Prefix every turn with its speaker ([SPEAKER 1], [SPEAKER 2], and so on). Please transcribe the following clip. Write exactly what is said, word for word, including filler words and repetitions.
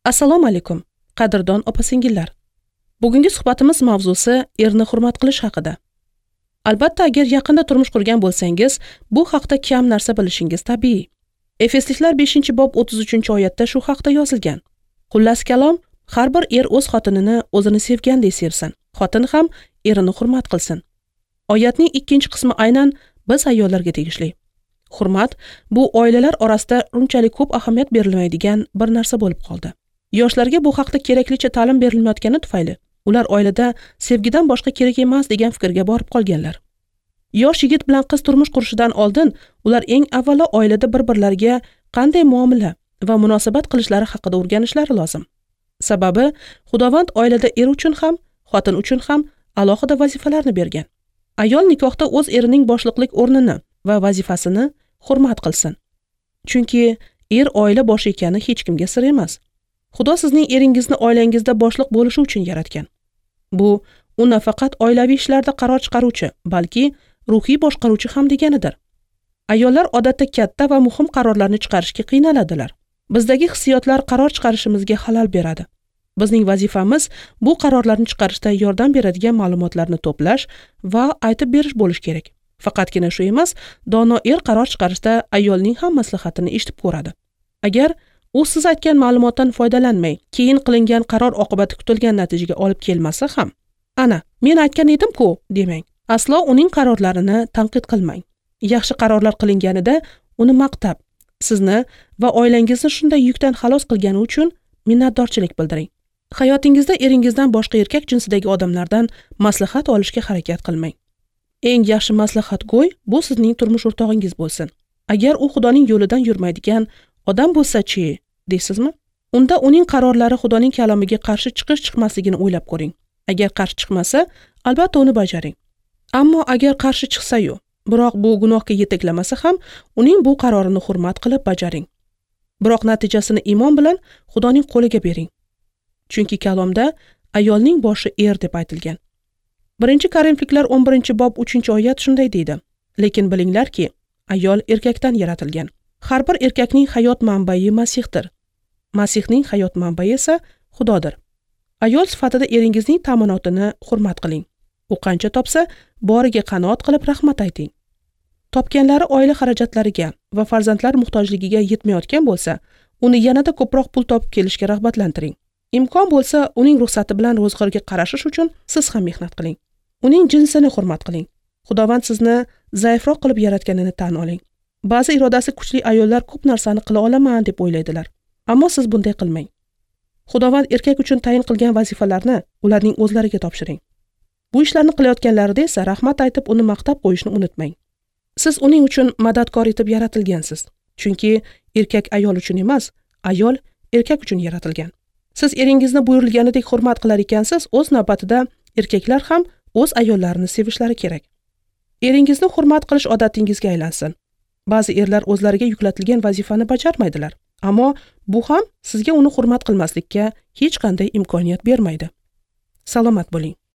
[SPEAKER 1] Assalomu alaykum, qadrdon opa-singillar. Bugungi suhbatimiz mavzusi erni hurmat qilish haqida. Albatta, agar yaqinda turmush qurgan bo'lsangiz, bu haqda kam narsa bilishingiz tabiiy. Efesliklar beshinchi bob o'ttiz uchinchi oyatda shu haqda yozilgan. Xullas kalom, har bir er o'z xotinini o'zini sevgandek sevsin, xotin ham erini hurmat qilsin. Oyatning ikkinchi qismi aynan biz ayollarga tegishli. Hurmat bu oilalar orasida unchalik ko'p ahamiyat berilmaydigan bir narsa bo'lib qoldi. Yoshlarga bu haqda keraklicha ta'lim berilmayotgani tufayli ular oilada sevgidan boshqa kerak emas degan fikrga borib qolganlar. Yosh yigit bilan qiz turmush qurishidan oldin ular eng avvalo oilada bir-birlariga qanday muomala va munosabat qilishlari haqida o'rganishlari lozim. Sababi Xudovand oilada er uchun ham, xotin uchun ham alohida vazifalarni bergan. Ayol nikohda o'z erining boshliqlik o'rnini va vazifasini hurmat qilsin. Chunki er oila boshi ekani hech kimga sir emas. Xudo sizning eringizni oilangizda boshliq bo'lishi uchun yaratgan. Bu u nafaqat oilaviy ishlarda qaror chiqaruvchi, balki ruhiy boshqaruvchi ham deganidir. Ayollar odatda katta va muhim qarorlarni chiqarishga qiynaladilar. Bizdagi hissiyotlar qaror chiqarishimizga xalal beradi. Bizning vazifamiz bu qarorlarni chiqarishda yordam beradigan ma'lumotlarni to'plash va aytib berish bo'lish kerak. Faqatgina shu emas, dono er qaror chiqarishda ayolning ham maslahatini eshitib ko'radi. Agar u siz aytgan ma'lumotdan foydalanmay, keyin qilingan qaror oqibati kutilgan natijaga olib kelmasa ham, ana, men aytgan edim-ku, demang. Aslo uning qarorlarini tanqid qilmang. Yaxshi qarorlar qilinganida uni maqtab, sizni va oilangizni shunday yukdan xalos qilgani uchun minnatdorchilik bildiring. Hayotingizda eringizdan boshqa erkak jinsidagi odamlardan maslahat olishga harakat qilmang. Eng yaxshi maslahatgo'y bu sizning turmush o'rtog'ingiz bo'lsin. Agar u Xudoning yo'lidan yurmaydigan odam bo'lsa-chi, deysizmi? Unda uning qarorlari Xudoning kalomiga qarshi chiqish chiqmasligini o'ylab ko'ring. Agar qarshi chiqmasa, albatta uni bajaring. Ammo agar qarshi chiqsa-yu, biroq bu gunohga yetaklamasa ham, uning bu qarorini hurmat qilib bajaring. Biroq natijasini iymon bilan Xudoning qo'liga bering. Chunki kalomda ayolning boshi er deb aytilgan. birinchi Korinfliklar o'n birinchi bob uchinchi oyat shunday deydi: Lekin bilinglarki, ayol erkakdan yaratilgan. Har bir erkakning hayot manbai Masihdir. Masihning hayot manbai esa Xudodir. Ayol sifatida eringizning ta'minotini hurmat qiling. U qancha topsa, boriga qanoat qilib rahmat ayting. Topganlari oila xarajatlariga va farzandlar muhtojligiga yetmayotgan bo'lsa, uni yanada ko'proq pul topib kelishga rag'batlantiring. Imkon bo'lsa, uning ruxsati bilan ro'zg'orga qarashish uchun siz ham mehnat qiling. Uning jinsini hurmat qiling. Xudovand sizni zaifroq qilib yaratganini tan oling. Ba'zi irodasi kuchli ayollar ko'p narsani qila olaman deb o'ylaydilar. Ammo siz bunday qilmang. Xudovand erkak uchun tayin qilgan vazifalarni ularning o'zlariga topshiring. Bu ishlarni qilayotganlarida esa rahmat aytib uni maqtab qo'yishni unutmang. Siz uning uchun madadkor etib yaratilgansiz. Chunki erkak ayol uchun emas, ayol erkak uchun yaratilgan. Siz eringizni buyurilganidek hurmat qilar ekansiz, o'z navbatida erkaklar ham o'z ayollarini sevishlari kerak. Eringizni hurmat qilish odatingizga aylansin. Ba'zi erlar o'zlariga yuklatilgan vazifani bajarmaydilar, ammo bu ham sizga uni hurmat qilmaslikka hech qanday imkoniyat bermaydi. Salomat bo'ling.